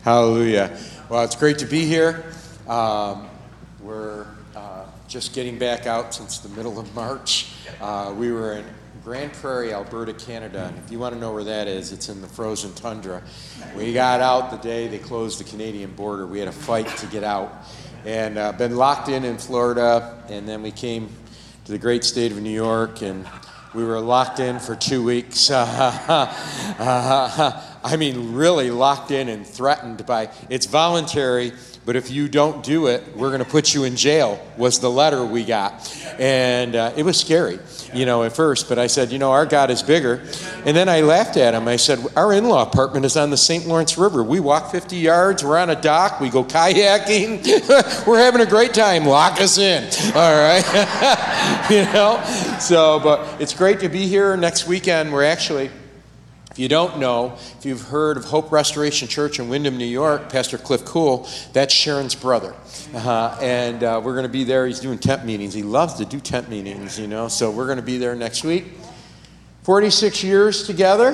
Hallelujah. Well, it's great to be here. We're just getting back out since the middle of March. We were in Grande Prairie, Alberta, Canada, and if you want to know where that is, it's in the frozen tundra. We got out the day they closed the Canadian border. We had a fight to get out, and been locked in Florida, and then we came to the great state of New York, and we were locked in for 2 weeks. I mean, really locked in and threatened by, it's voluntary, but if you don't do it, we're going to put you in jail, was the letter we got. And it was scary, at first. But I said, our God is bigger. And then I laughed at him. I said, our in-law apartment is on the St. Lawrence River. We walk 50 yards. We're on a dock. We go kayaking. We're having a great time. Lock us in. All right. So, but it's great to be here. Next weekend, we're actually... If you don't know, if you've heard of Hope Restoration Church in Windham, New York, Pastor Cliff Cool, that's Sharon's brother. And we're going to be there. He's doing tent meetings. He loves to do tent meetings, so we're going to be there next week. 46 years together.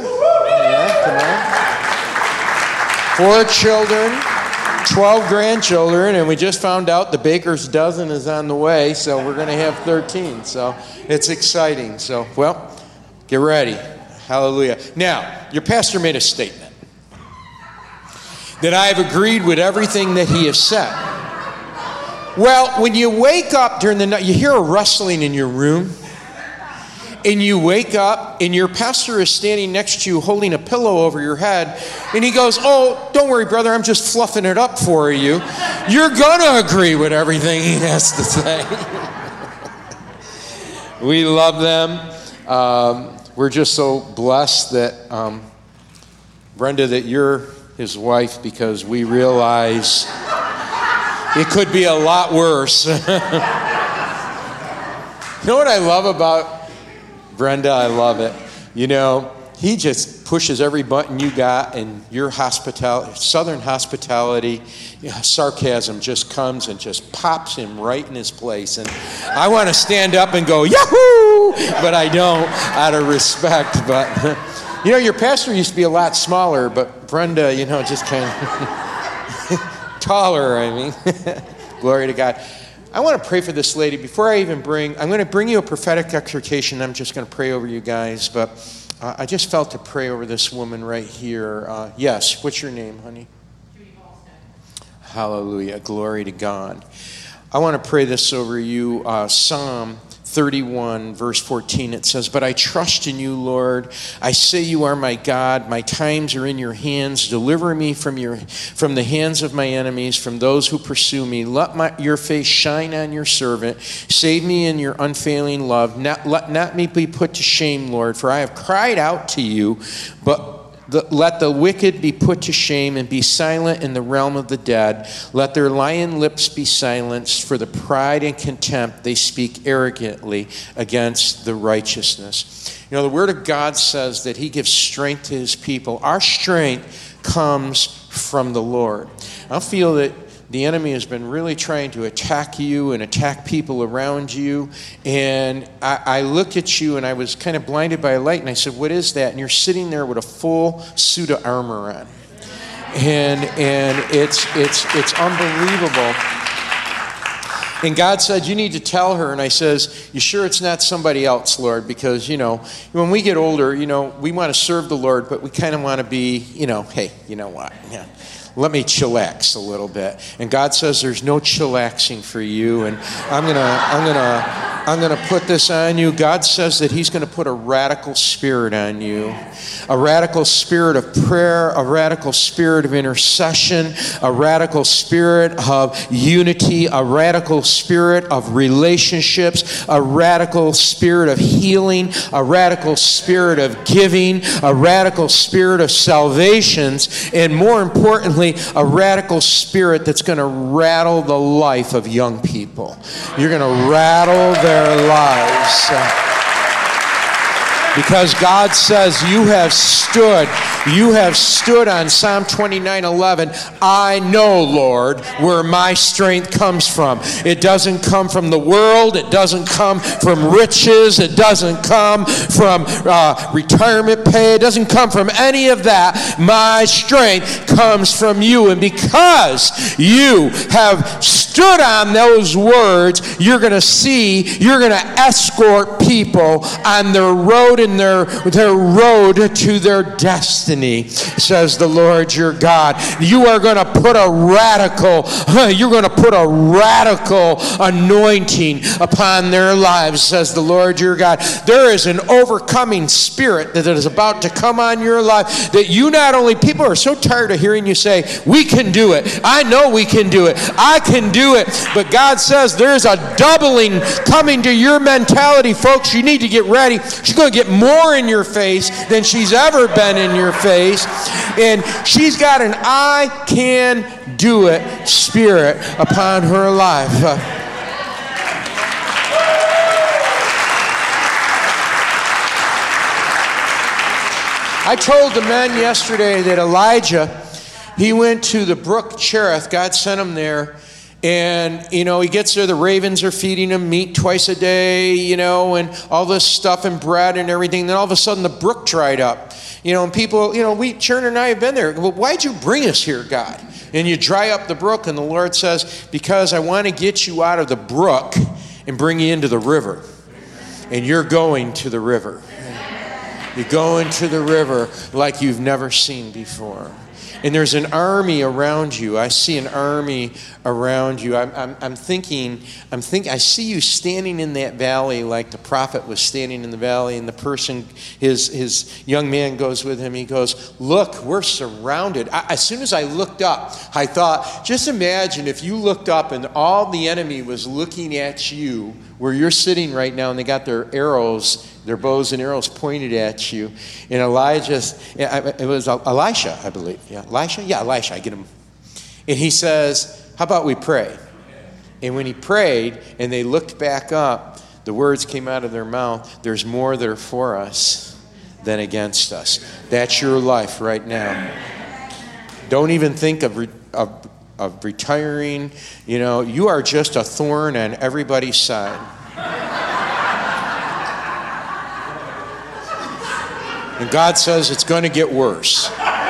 Yeah, come on. 4 children, 12 grandchildren, and we just found out the baker's dozen is on the way, so we're going to have 13. So it's exciting. So, well, get ready. Hallelujah. Now, your pastor made a statement that I have agreed with everything that he has said. Well, when you wake up during the night, you hear a rustling in your room, and you wake up, and your pastor is standing next to you holding a pillow over your head, and he goes, "Oh, don't worry, brother, I'm just fluffing it up for you." You're going to agree with everything he has to say. We love them. We're just so blessed that, Brenda, that you're his wife, because we realize it could be a lot worse. You know what I love about Brenda? I love it. He just pushes every button you got, and your Southern hospitality, sarcasm just comes and just pops him right in his place. And I want to stand up and go, Yahoo! But I don't, out of respect. But, your pastor used to be a lot smaller, but Brenda, just kind of taller, Glory to God. I want to pray for this lady. Before I even I'm going to bring you a prophetic exhortation. I'm just going to pray over you guys, but I just felt to pray over this woman right here. Yes, what's your name, honey? Hallelujah. Glory to God. I want to pray this over you. Psalm 31, verse 14, it says, "But I trust in you, Lord. I say you are my God. My times are in your hands. Deliver me from the hands of my enemies, from those who pursue me. Let your face shine on your servant. Save me in your unfailing love. Let not me be put to shame, Lord, for I have cried out to you, but let the wicked be put to shame and be silent in the realm of the dead. Let their lying lips be silenced, for the pride and contempt they speak arrogantly against the righteousness." The Word of God says that He gives strength to His people. Our strength comes from the Lord. I feel that the enemy has been really trying to attack you and attack people around you. And I looked at you, and I was kind of blinded by a light, and I said, "What is that?" And you're sitting there with a full suit of armor on. And it's unbelievable. And God said, "You need to tell her." And I says, "You sure it's not somebody else, Lord? Because, when we get older, we want to serve the Lord, but we kind of want to be, hey, you know what? Yeah. Let me chillax a little bit." And God says there's no chillaxing for you, and I'm gonna put this on you. God says that He's gonna put a radical spirit on you, a radical spirit of prayer, a radical spirit of intercession, a radical spirit of unity, a radical spirit of relationships, a radical spirit of healing, a radical spirit of giving, a radical spirit of salvations, and more importantly, a radical spirit that's going to rattle the life of young people. You're going to rattle their lives. Because God says you have stood on Psalm 29:11. I know, Lord, where my strength comes from. It doesn't come from the world. It doesn't come from riches. It doesn't come from retirement pay. It doesn't come from any of that. My strength comes from you. And because you have stood on those words, you're going to escort people on their road in their road to their destiny, says the Lord your God. You are going to put a radical anointing upon their lives, says the Lord your God. There is an overcoming spirit that is about to come on your life, that you not only, people are so tired of hearing you say, we can do it. I know we can do it. I can do it. But God says there's a doubling coming to your mentality, folks. You need to get ready. She's going to get more in your face than she's ever been in your face. And she's got an I can do it spirit upon her life. I told the men yesterday that Elijah, he went to the brook Cherith. God sent him there. And, he gets there, the ravens are feeding him meat twice a day, and all this stuff and bread and everything. Then all of a sudden the brook dried up. And people, Sharon and I have been there. Well, why'd you bring us here, God? And you dry up the brook, and the Lord says, because I want to get you out of the brook and bring you into the river. And you're going to the river. You're going to the river like you've never seen before. And there's an army around you. I see an army around you. I'm thinking, I see you standing in that valley like the prophet was standing in the valley, and the person, his young man goes with him. He goes, look, we're surrounded. As soon as I looked up, I thought, just imagine if you looked up and all the enemy was looking at you where you're sitting right now, and they got their arrows, their bows and arrows pointed at you. And it was Elisha, I believe. Yeah, Elisha? Yeah, Elisha, I get him. And he says, how about we pray? And when he prayed and they looked back up, the words came out of their mouth, there's more that are for us than against us. That's your life right now. Don't even think of retiring. You are just a thorn on everybody's side. And God says it's going to get worse.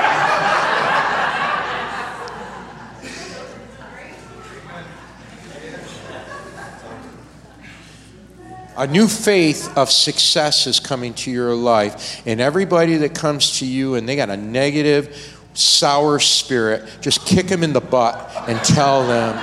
A new faith of success is coming to your life. And everybody that comes to you and they got a negative, sour spirit, just kick them in the butt and tell them,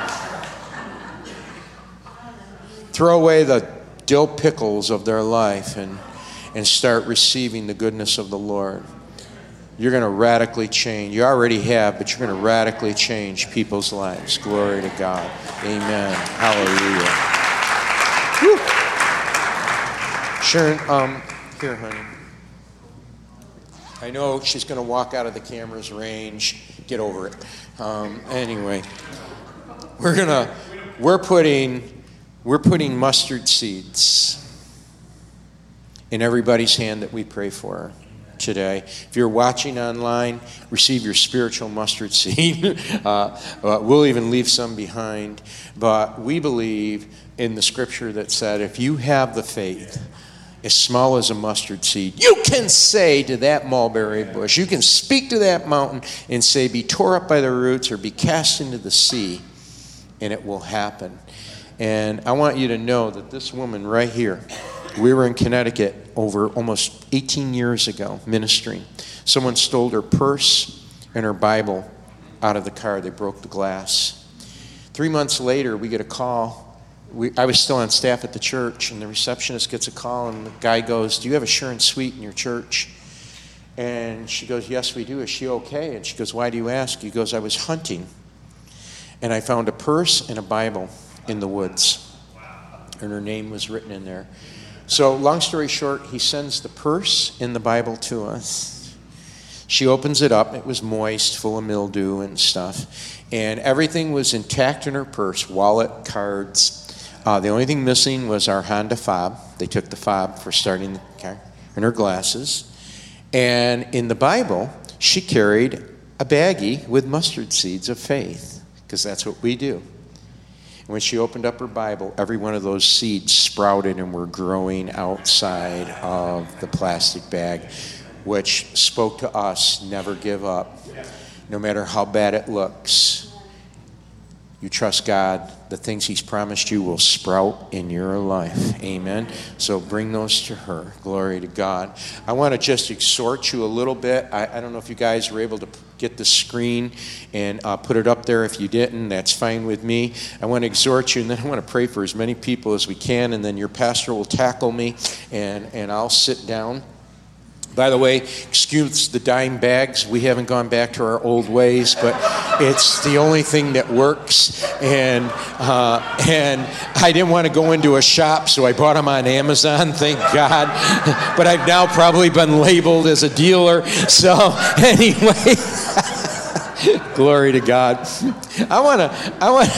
throw away the dill pickles of their life and start receiving the goodness of the Lord. You're going to radically change. You already have, but you're going to radically change people's lives. Glory to God. Amen. Hallelujah. Whew. Sharon, here, honey. I know she's going to walk out of the camera's range. Get over it. Anyway, we're putting mustard seeds in everybody's hand that we pray for today. If you're watching online, receive your spiritual mustard seed. We'll even leave some behind. But we believe in the scripture that said, if you have the faith as small as a mustard seed, you can say to that mulberry bush, you can speak to that mountain and say, be tore up by the roots or be cast into the sea, and it will happen. And I want you to know that this woman right here, we were in Connecticut over almost 18 years ago ministering. Someone stole her purse and her Bible out of the car. They broke the glass. 3 months later, we get a call. I was still on staff at the church, and the receptionist gets a call, and the guy goes, do you have a Sharon Suite in your church? And she goes, yes, we do. Is she okay? And she goes, why do you ask? He goes, I was hunting, and I found a purse and a Bible in the woods, and her name was written in there. So long story short, he sends the purse and the Bible to us. She opens it up. It was moist, full of mildew and stuff. And everything was intact in her purse, wallet, cards. The only thing missing was our Honda fob. They took the fob for starting the car. and her glasses. And in the Bible, she carried a baggie with mustard seeds of faith, because that's what we do. And when she opened up her Bible, every one of those seeds sprouted and were growing outside of the plastic bag, which spoke to us, never give up. No matter how bad it looks, you trust God, the things He's promised you will sprout in your life. Amen. So bring those to her. Glory to God. I want to just exhort you a little bit. I don't know if you guys were able to get the screen and put it up there. If you didn't, that's fine with me. I want to exhort you, and then I want to pray for as many people as we can, and then your pastor will tackle me, and I'll sit down. By the way, excuse the dime bags. We haven't gone back to our old ways, but it's the only thing that works. And I didn't want to go into a shop, so I bought them on Amazon, thank God. But I've now probably been labeled as a dealer. So anyway, glory to God. I want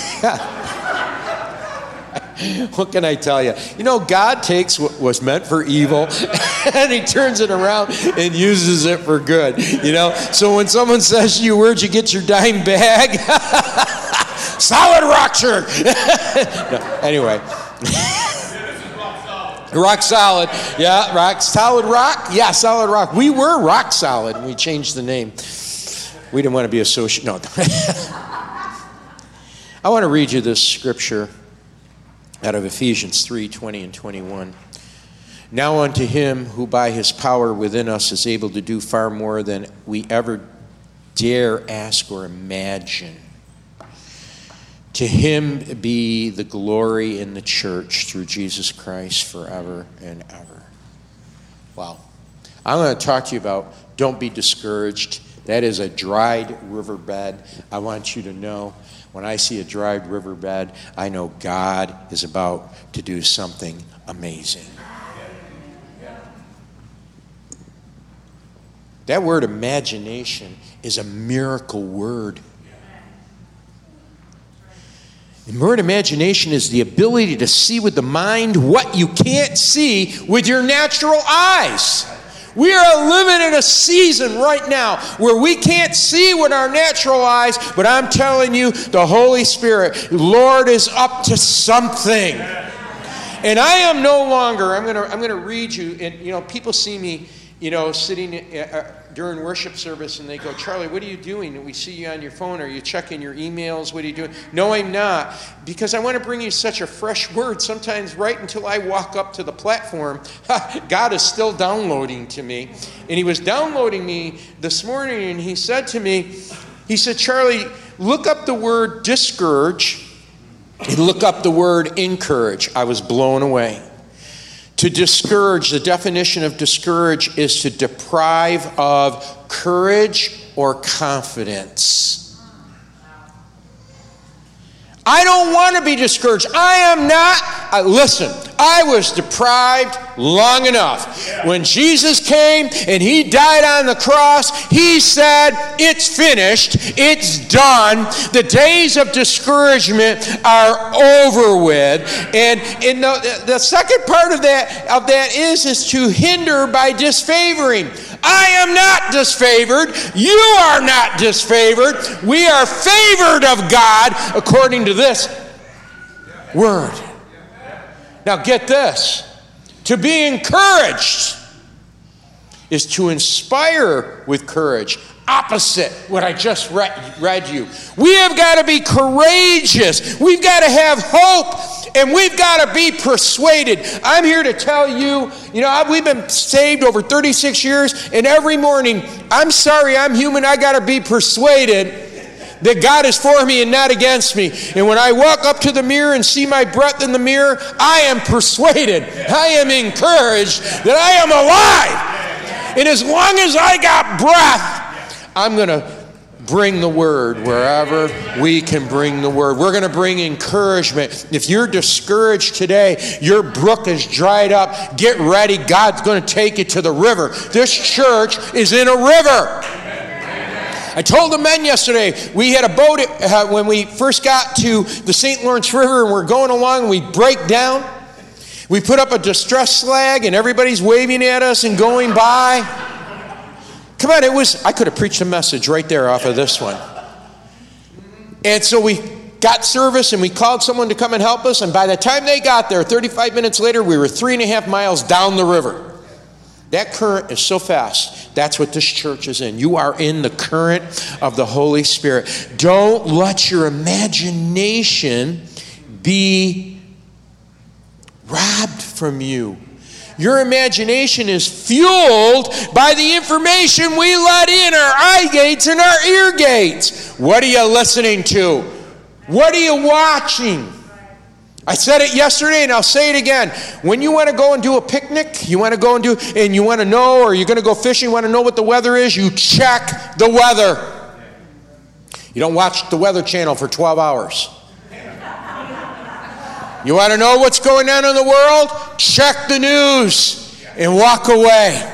What can I tell you? You know, God takes what was meant for evil and He turns it around and uses it for good. You know, so when someone says to you, "Where'd you get your dime bag?" Solid Rock Church. No, anyway. Rock solid. Yeah, rock. Solid Rock? Yeah, Solid Rock. We were Rock Solid. We changed the name. We didn't want to be associated. No. I want to read you this scripture out of Ephesians 3:20 and 21. Now unto Him who by His power within us is able to do far more than we ever dare ask or imagine. To Him be the glory in the church through Jesus Christ forever and ever. Wow. I'm going to talk to you about don't be discouraged. That is a dried riverbed. I want you to know, when I see a dried riverbed, I know God is about to do something amazing. That word imagination is a miracle word. The word imagination is the ability to see with the mind what you can't see with your natural eyes. We are living in a season right now where we can't see with our natural eyes, but I'm telling you, the Holy Spirit, Lord, is up to something. And I am no longer, I'm going to read you, and you know, people see me, you know, sitting during worship service, and they go, "Charlie, what are you doing?" And we see you on your phone. Are you checking your emails? What are you doing? No, I'm not, because I want to bring you such a fresh word. Sometimes right until I walk up to the platform, God is still downloading to me. And He was downloading me this morning, and He said to me, He said, "Charlie, look up the word discourage and look up the word encourage." I was blown away. To discourage, the definition of discourage is to deprive of courage or confidence. I don't want to be discouraged. I am not. Listen, I was deprived long enough. When Jesus came and He died on the cross, He said, "It's finished. It's done. The days of discouragement are over with." And in the second part of that is to hinder by disfavoring. I am not disfavored. You are not disfavored. We are favored of God according to this word. Now get this. To be encouraged is to inspire with courage. Opposite what I just read you. We have got to be courageous. We've got to have hope, and we've got to be persuaded. I'm here to tell you, we've been saved over 36 years, and every morning, I'm sorry, I'm human, I got to be persuaded that God is for me and not against me. And when I walk up to the mirror and see my breath in the mirror, I am persuaded, I am encouraged that I am alive. And as long as I got breath, I'm going to bring the word wherever we can bring the word. We're going to bring encouragement. If you're discouraged today, your brook is dried up, get ready. God's going to take you to the river. This church is in a river. I told the men yesterday, we had a boat when we first got to the St. Lawrence River, and we're going along and we break down. We put up a distress flag and everybody's waving at us and going by. Come on, I could have preached a message right there off of this one. And so we got service and we called someone to come and help us. And by the time they got there, 35 minutes later, we were 3.5 miles down the river. That current is so fast. That's what this church is in. You are in the current of the Holy Spirit. Don't let your imagination be robbed from you. Your imagination is fueled by the information we let in our eye gates and our ear gates. What are you listening to? What are you watching? I said it yesterday and I'll say it again. When you want to go and do a picnic, you want to go and you want to know, or you're going to go fishing, you want to know what the weather is, you check the weather. You don't watch the Weather Channel for 12 hours. You want to know what's going on in the world? Check the news and walk away.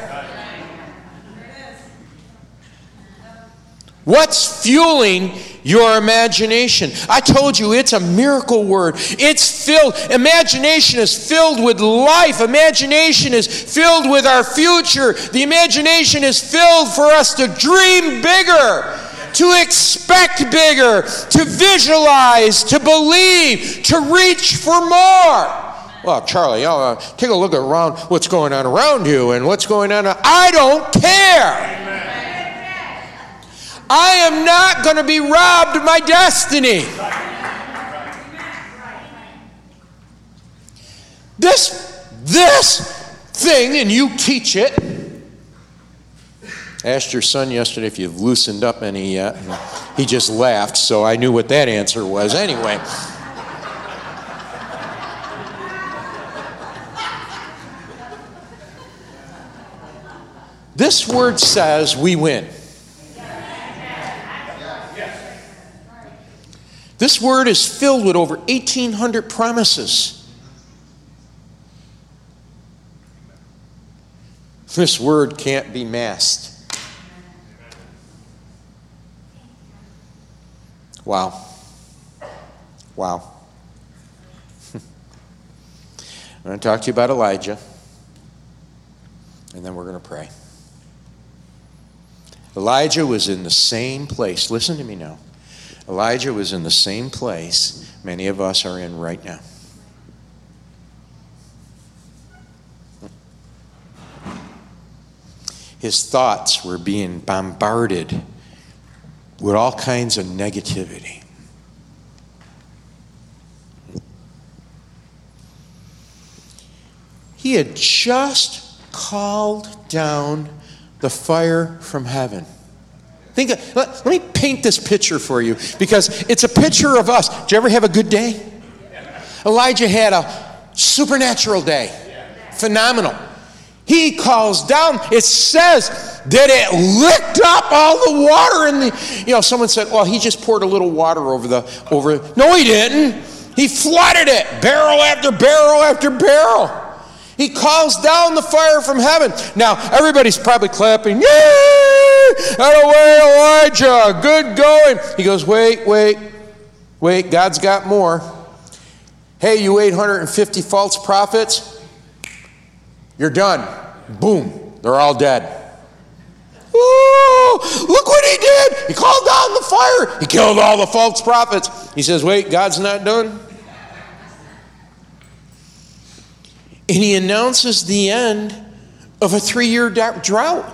What's fueling your imagination? I told you it's a miracle word. It's filled. Imagination is filled with life. Imagination is filled with our future. The imagination is filled for us to dream bigger, to expect bigger, to visualize, to believe, to reach for more. Well, Charlie, take a look around what's going on around you and what's going on. I don't care. I am not going to be robbed of my destiny. This thing, and you teach it. I asked your son yesterday if you've loosened up any yet. And he just laughed, so I knew what that answer was anyway. This word says we win. This word is filled with over 1,800 promises. This word can't be masked. Wow. Wow. I'm going to talk to you about Elijah, and then we're going to pray. Elijah was in the same place. Listen to me now. Elijah was in the same place many of us are in right now. His thoughts were being bombarded with all kinds of negativity. He had just called down the fire from heaven. Let me paint this picture for you, because it's a picture of us. Did you ever have a good day? Elijah had a supernatural day. Phenomenal. He calls down. It says that it licked up all the water in the, someone said, well, he just poured a little water over. No, he didn't. He flooded it, barrel after barrel after barrel. He calls down the fire from heaven. Now, everybody's probably clapping. Yay! Out of way, Elijah. Good going. He goes, wait. God's got more. Hey, you 850 false prophets, you're done. Boom. They're all dead. Ooh, look what he did. He called down the fire. He killed all the false prophets. He says, wait, God's not done. And he announces the end of a 3-year drought.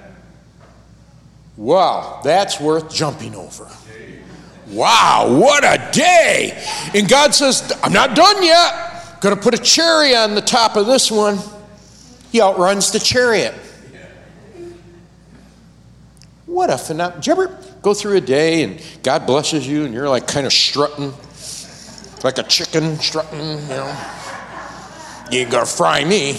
Wow, that's worth jumping over. Wow, what a day. And God says, I'm not done yet. Going to put a cherry on the top of this one. He outruns the chariot. What a phenomenon. Did you ever go through a day and God blesses you and you're like kind of strutting, like a chicken strutting, You ain't gonna fry me.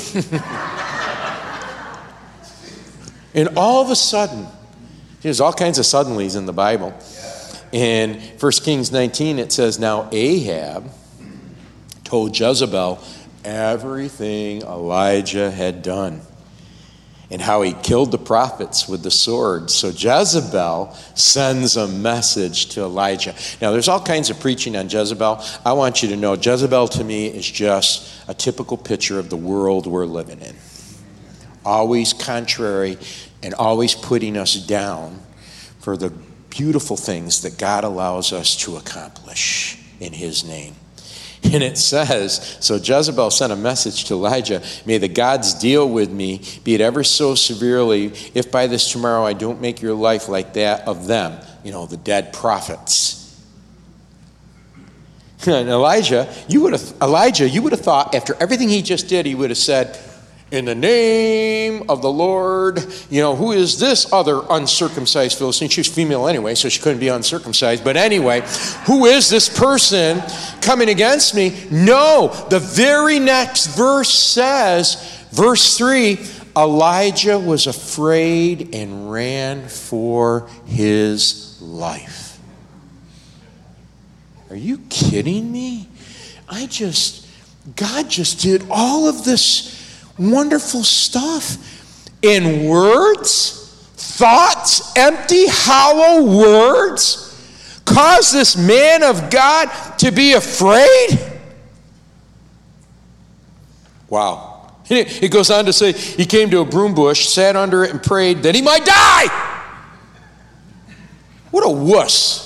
And all of a sudden, there's all kinds of suddenlies in the Bible. In 1 Kings 19, it says, now Ahab told Jezebel everything Elijah had done. and how he killed the prophets with the sword. So Jezebel sends a message to Elijah. Now, there's all kinds of preaching on Jezebel. I want you to know, Jezebel to me is just a typical picture of the world we're living in. Always contrary and always putting us down for the beautiful things that God allows us to accomplish in his name. And it says, so Jezebel sent a message to Elijah, may the gods deal with me, be it ever so severely, if by this tomorrow I don't make your life like that of them, the dead prophets. And Elijah, you would have thought after everything he just did, he would have said, in the name of the Lord, who is this other uncircumcised Philistine? She was female anyway, so she couldn't be uncircumcised. But anyway, who is this person coming against me? No, the very next verse says, verse 3, Elijah was afraid and ran for his life. Are you kidding me? God just did all of this wonderful stuff in words, thoughts, empty, hollow words, caused this man of God to be afraid. Wow. It goes on to say, he came to a broom bush, sat under it, and prayed that he might die. What a wuss.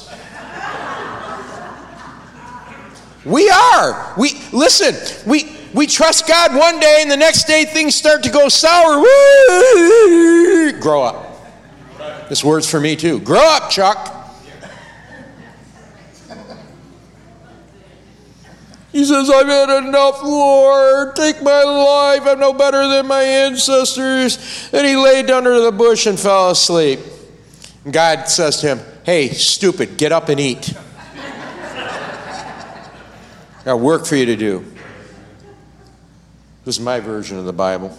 We trust God one day, and the next day things start to go sour. Woo! Grow up. This word's for me too. Grow up, Chuck. He says, I've had enough, Lord. Take my life. I'm no better than my ancestors. And he laid under the bush and fell asleep. And God says to him, hey, stupid, get up and eat. Got work for you to do. This is my version of the Bible.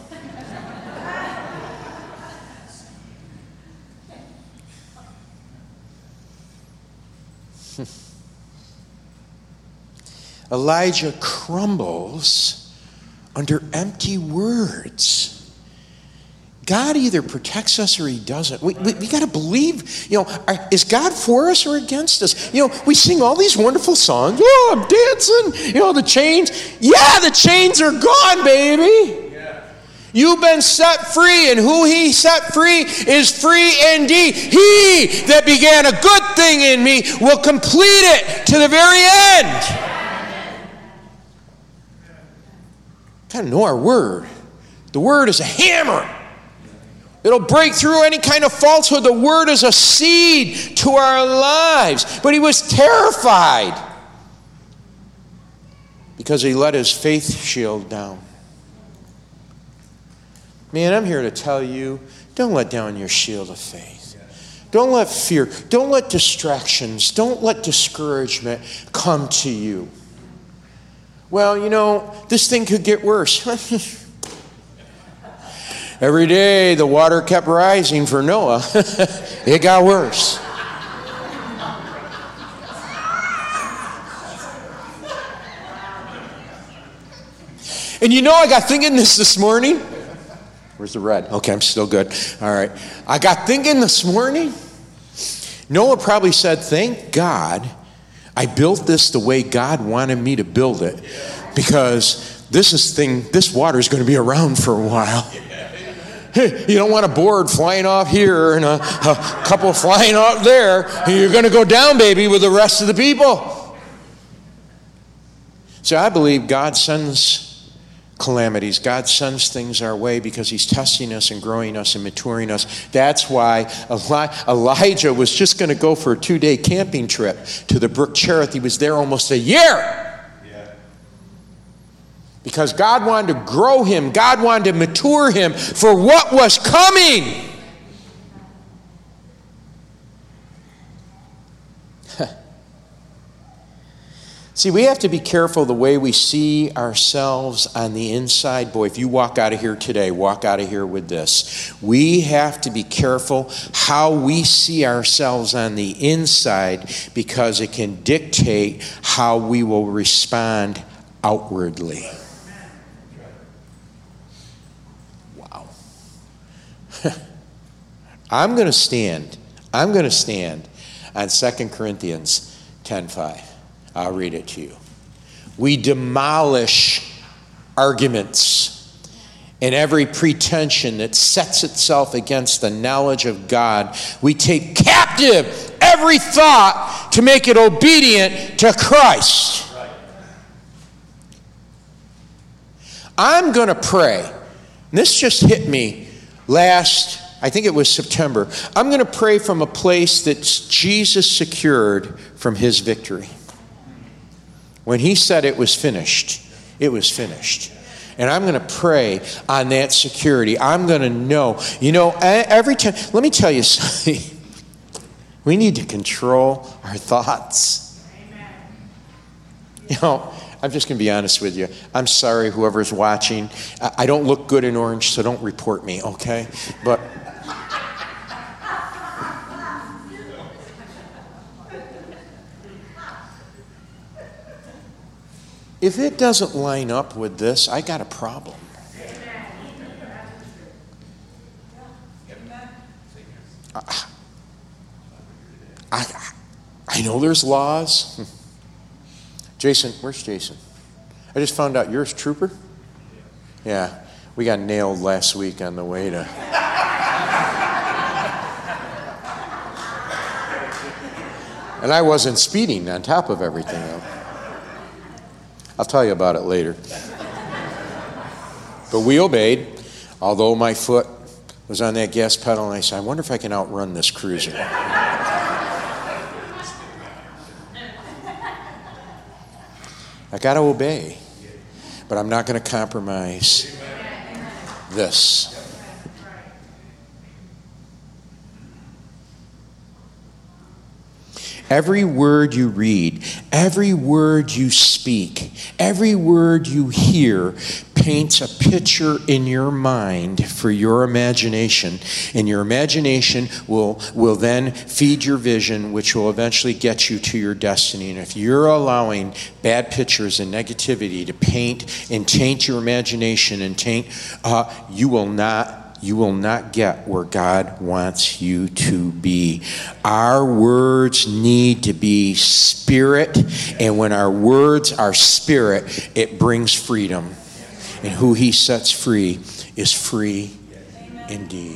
Elijah crumbles under empty words. God either protects us or he doesn't. We got to believe, is God for us or against us? We sing all these wonderful songs. Oh, I'm dancing. The chains. Yeah, the chains are gone, baby. Yeah. You've been set free, and who he set free is free indeed. He that began a good thing in me will complete it to the very end. Got to know our word. The word is a hammer. It'll break through any kind of falsehood. The word is a seed to our lives. But he was terrified because he let his faith shield down. Man, I'm here to tell you, don't let down your shield of faith. Don't let fear, don't let distractions, don't let discouragement come to you. Well, this thing could get worse. Every day the water kept rising for Noah. It got worse. And I got thinking this morning. Where's the red? Okay, I'm still good. All right. I got thinking this morning. Noah probably said, thank God I built this the way God wanted me to build it. Because this water is going to be around for a while. You don't want a board flying off here and a couple flying out there. You're going to go down, baby, with the rest of the people. So I believe God sends calamities. God sends things our way because he's testing us and growing us and maturing us. That's why Elijah was just going to go for a 2-day camping trip to the Brook Cherith. He was there almost a year. Because God wanted to grow him. God wanted to mature him for what was coming. See, we have to be careful the way we see ourselves on the inside. Boy, if you walk out of here today, walk out of here with this. We have to be careful how we see ourselves on the inside because it can dictate how we will respond outwardly. Wow. I'm going to stand on 2 Corinthians 10:5. I'll read it to you. We demolish arguments and every pretension that sets itself against the knowledge of God. We take captive every thought to make it obedient to Christ. I'm going to pray. This just hit me I think it was September. I'm going to pray from a place that Jesus secured from his victory. When he said it was finished, it was finished. And I'm going to pray on that security. I'm going to know. Every time, let me tell you something. We need to control our thoughts. Amen. I'm just going to be honest with you. I'm sorry, whoever's watching. I don't look good in orange, so don't report me, okay? But if it doesn't line up with this, I got a problem. I know there's laws. Jason, where's Jason? I just found out you're a trooper? Yeah, we got nailed last week on the way to... And I wasn't speeding on top of everything else. I'll tell you about it later. But we obeyed, although my foot was on that gas pedal, and I said, I wonder if I can outrun this cruiser. I got to obey, but I'm not going to compromise this. Every word you read, every word you speak, every word you hear paints a picture in your mind for your imagination. And your imagination will then feed your vision, which will eventually get you to your destiny. And if you're allowing bad pictures and negativity to paint and taint your imagination and you will not get where God wants you to be. Our words need to be spirit, and when our words are spirit, it brings freedom. And who he sets free is free indeed.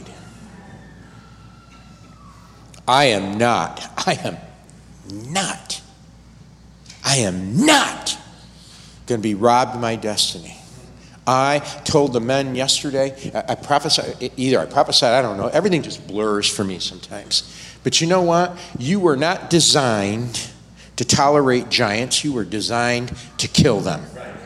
I am not going to be robbed of my destiny. I told the men yesterday, I prophesied, I don't know, everything just blurs for me sometimes. But you know what? You were not designed to tolerate giants, you were designed to kill them.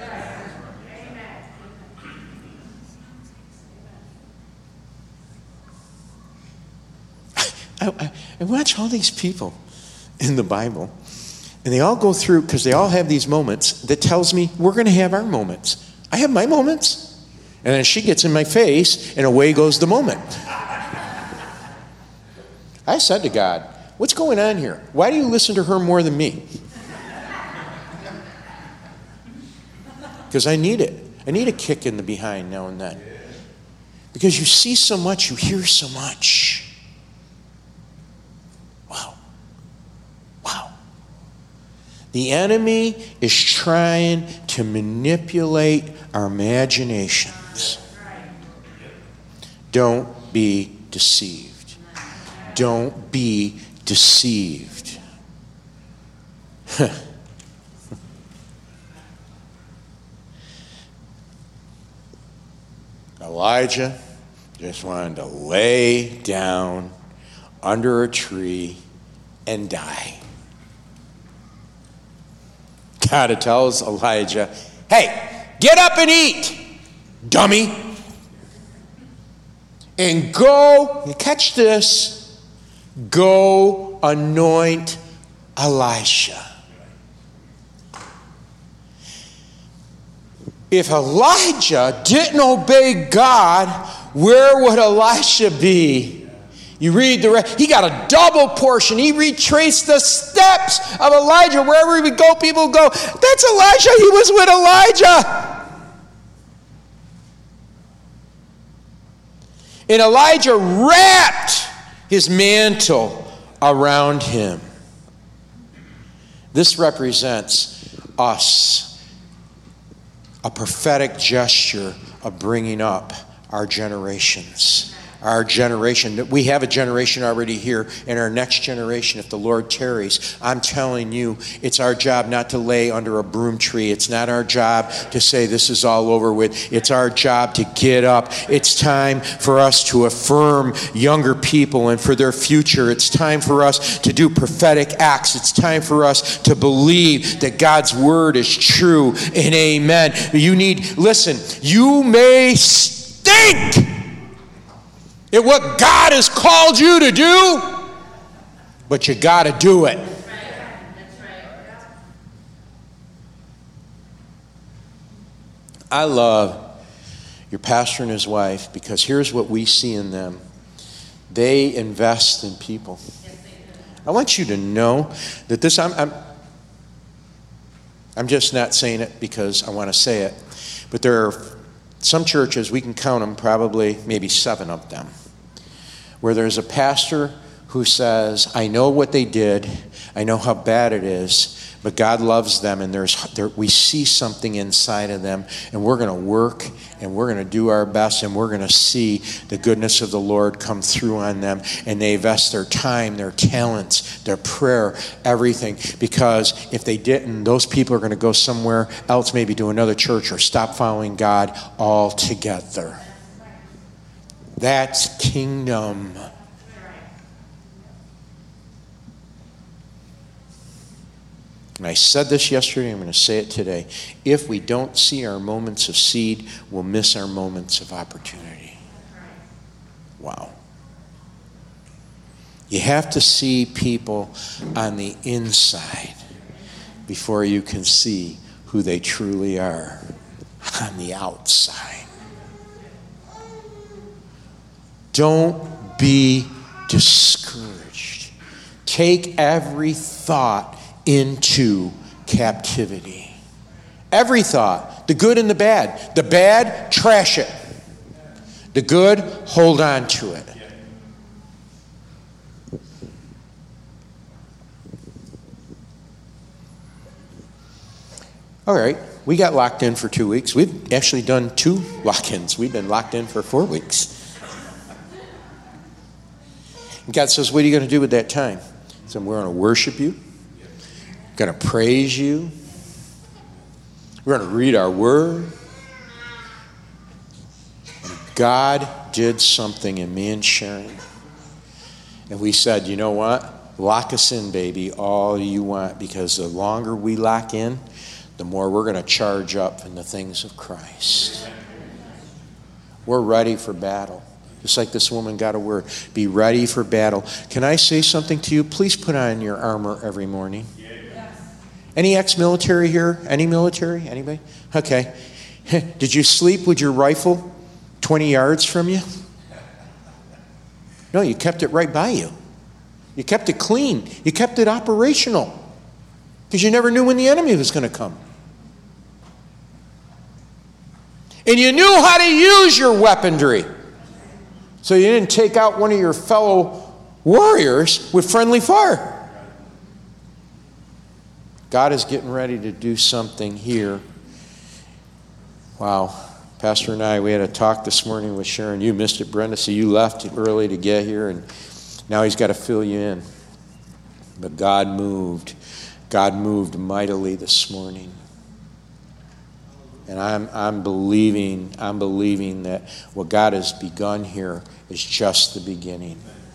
I watch all these people in the Bible, and they all go through, because they all have these moments that tells me we're going to have our moments. I have my moments. And then she gets in my face, and away goes the moment. I said to God, what's going on here? Why do you listen to her more than me? Because I need it. I need a kick in the behind now and then. Because you see so much, you hear so much. Wow. The enemy is trying to manipulate our imaginations. Don't be deceived. Don't be deceived. Elijah just wanted to lay down under a tree and die. God tells Elijah, hey, get up and eat, dummy. And go, catch this, go anoint Elisha. If Elijah didn't obey God, where would Elisha be? You read the rest, he got a double portion. He retraced the steps of Elijah. Wherever he would go, people would go, that's Elijah. He was with Elijah. And Elijah wrapped his mantle around him. This represents us, a prophetic gesture of bringing up our generations. Our generation. We have a generation already here, and our next generation, if the Lord tarries. I'm telling you, it's our job not to lay under a broom tree. It's not our job to say this is all over with. It's our job to get up. It's time for us to affirm younger people and for their future. It's time for us to do prophetic acts. It's time for us to believe that God's word is true and amen. Listen, you may stink at what God has called you to do, but you got to do it. That's right. I love your pastor and his wife because here's what we see in them. They invest in people. I want you to know that this, I'm just not saying it because I want to say it, but there are some churches, we can count them, probably maybe 7 of them, where there's a pastor who says, I know what they did, I know how bad it is, but God loves them, and we see something inside of them, and we're going to work, and we're going to do our best, and we're going to see the goodness of the Lord come through on them, and they invest their time, their talents, their prayer, everything, because if they didn't, those people are going to go somewhere else, maybe to another church, or stop following God altogether. That's kingdom. And I said this yesterday, I'm going to say it today. If we don't see our moments of seed, we'll miss our moments of opportunity. Wow. You have to see people on the inside before you can see who they truly are on the outside. Don't be discouraged. Take every thought into captivity. Every thought, the good and the bad. The bad, trash it. The good, hold on to it. All right, we got locked in for 2 weeks. We've actually done 2 lock-ins. We've been locked in for 4 weeks. And God says, what are you going to do with that time? He said, we're going to worship you. We're going to praise you. We're going to read our word. And God did something in me and Sharon. And we said, you know what? Lock us in, baby, all you want. Because the longer we lock in, the more we're going to charge up in the things of Christ. We're ready for battle. Just like this woman got a word. Be ready for battle. Can I say something to you? Please put on your armor every morning. Any ex-military here? Any military? Anybody? Okay. Did you sleep with your rifle 20 yards from you? No, you kept it right by you. You kept it clean. You kept it operational. Because you never knew when the enemy was going to come. And you knew how to use your weaponry. So you didn't take out one of your fellow warriors with friendly fire. God is getting ready to do something here. Wow. Pastor and I, we had a talk this morning with Sharon. You missed it, Brenda, so you left early to get here, and now he's got to fill you in. But God moved. God moved mightily this morning. And I'm believing that what God has begun here is just the beginning.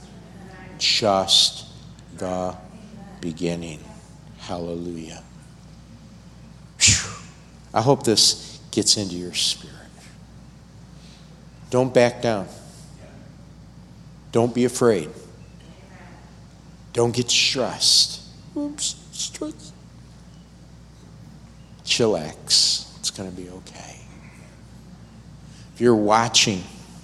Just the beginning. Hallelujah. Whew. I hope this gets into your spirit. Don't back down. Don't be afraid. Don't get stressed. Oops, stress. Chillax. It's going to be okay. If you're watching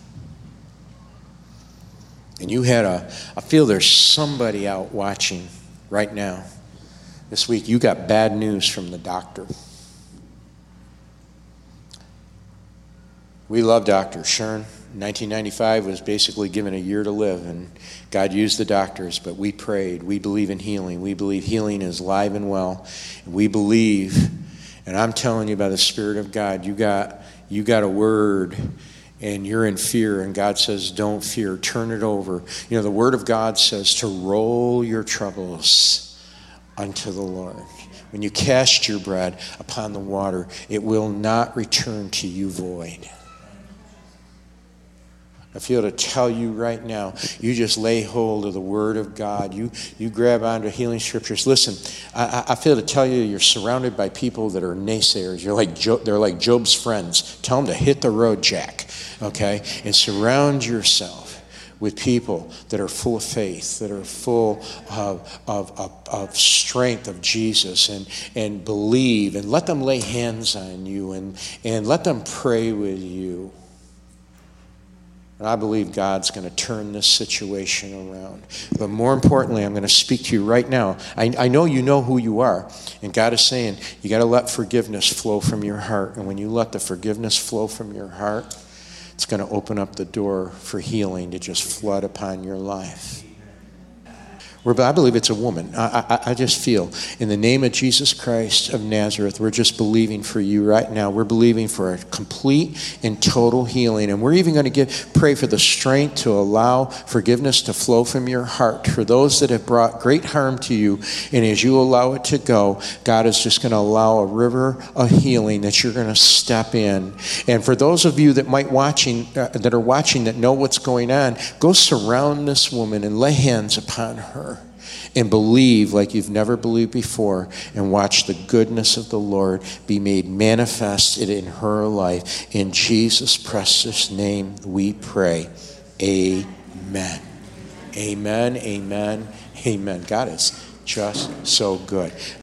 and you had I feel there's somebody out watching right now. This week you got bad news from the doctor. We love Dr. Sharon. 1995 was basically given a year to live, and God used the doctors, but we prayed. We believe in healing. We believe healing is live and well. We believe, and I'm telling you by the Spirit of God, you got a word, and you're in fear, and God says, don't fear, turn it over. You know, the Word of God says to roll your troubles unto the Lord. When you cast your bread upon the water, it will not return to you void. I feel to tell you right now, you just lay hold of the Word of God. You grab onto healing scriptures. Listen, I feel to tell you, you're surrounded by people that are naysayers. They're like Job's friends. Tell them to hit the road, Jack, okay? And surround yourself with people that are full of faith, that are full of strength of Jesus, and believe, and let them lay hands on you, and let them pray with you. And I believe God's going to turn this situation around. But more importantly, I'm going to speak to you right now. I know you know who you are. And God is saying, you got to let forgiveness flow from your heart. And when you let the forgiveness flow from your heart, it's going to open up the door for healing to just flood upon your life. I believe it's a woman. I just feel, in the name of Jesus Christ of Nazareth, we're just believing for you right now. We're believing for a complete and total healing. And we're even going to pray for the strength to allow forgiveness to flow from your heart for those that have brought great harm to you. And as you allow it to go, God is just going to allow a river of healing that you're going to step in. And for those of you that that are watching that know what's going on, go surround this woman and lay hands upon her. And believe like you've never believed before, and watch the goodness of the Lord be made manifested in her life. In Jesus' precious name we pray. Amen. Amen, amen, amen. God is just so good.